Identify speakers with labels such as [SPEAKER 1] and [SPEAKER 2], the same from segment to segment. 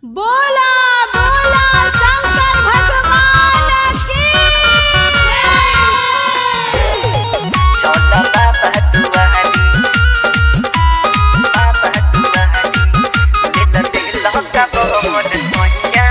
[SPEAKER 1] बोला बोला शंकर भगवान की
[SPEAKER 2] छोटा बाबा दुआरी ले ले लहका बहुत सोनिया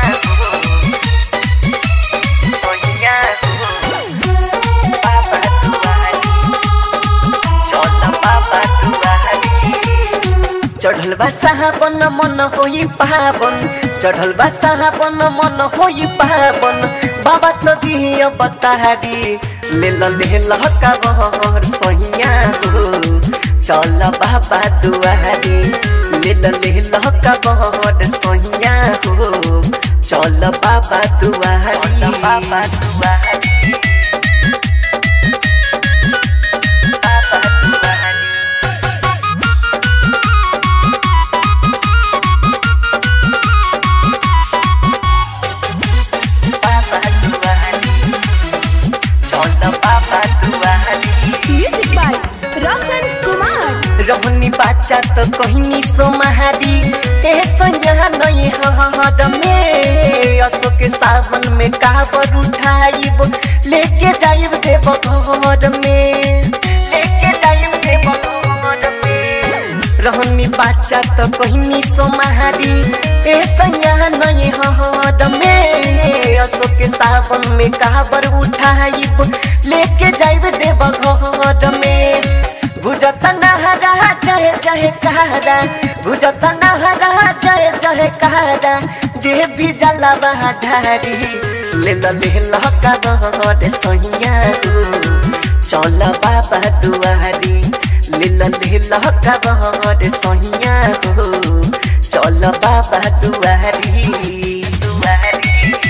[SPEAKER 2] बाबा दुआरी छोटा बाबा दुआरी चढ़ल बा साहबन मन होई पावन चढ़ल बा साहबन मन होई पावन बाबा तो दिया बतारी ले लहका बहर सोहिया हो चल बाबा दुआरी ले लहका बहर सोहिया हो चल बाबा दुआरी बाबा दुआरी बाबा दुआरी
[SPEAKER 1] म्यूजिक बाय रोशन कुमार
[SPEAKER 2] रहनी बाचा तो कहनी सोमहारी ए संज्ञा नहीं हद में अशोक सावन में काबर उठाइब लेके जाइब देव घर में लेके जाइब देव घर में रहनी बाचा तो कहनी सोमहारी ए संज्ञा नहीं हद में अशोक सावन में काबर उठाइब लेके जाइब देव घर में बुझता नहरा जय जय कहरा बुझता नहरा जय जय कहरा जे भी जला ढारी ले लहका बहर सोहिया चल बाबा दुआरी ले लहका बहर सोहिया चल बाबा दुआरी दुआरी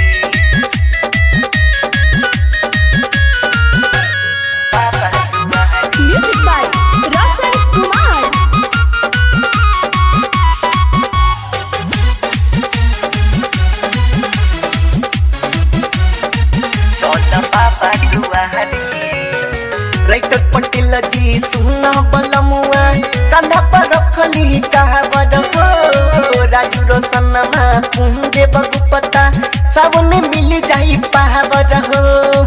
[SPEAKER 1] म्यूजिक बाय रोशन कुमार
[SPEAKER 2] बाबा दुआरी राइटर पटेल जी सुना बलमुआ कंधा पर रखली कहावर हो राजू रोशनमा कुंजे बगुपता सावन मिल जाई पावर हो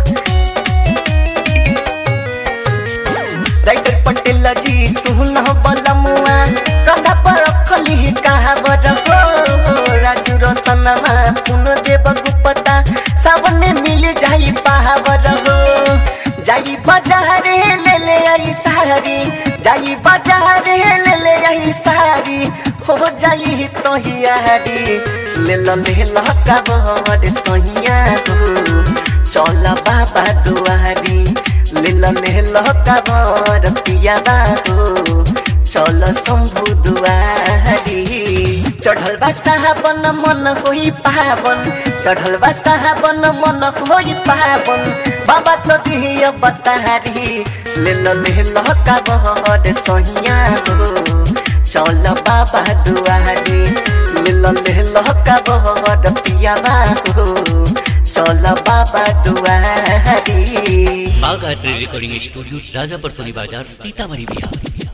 [SPEAKER 2] राइटर पटेल जी सुना बलमुआ कंधा पर रखली कहावर हो राजू रोशनमा कुंजे बगुपता सावन मिल जाई पावर हो जाई बाजार ले आई सारी जाई बाजार ले आई सारी हो जाई तो हियारी ले लहका बहर सोहिया हो चल बाबा दुआरी ले लहका बहर पियाबा हो चल शंभु दुआरी चढ़ल बा साहबन मन होई पावन चढ़ल बा साहबन मन होई पावन बाबा तो दिया बतारी ले लहका बहर सोहिया हो चल बाबा दुआरी ले लहका बहर पियाबा हो चल बाबा दुआरी
[SPEAKER 3] बाघ art recording studio Rajapur Soni Bazar Sitamarhi Bihar.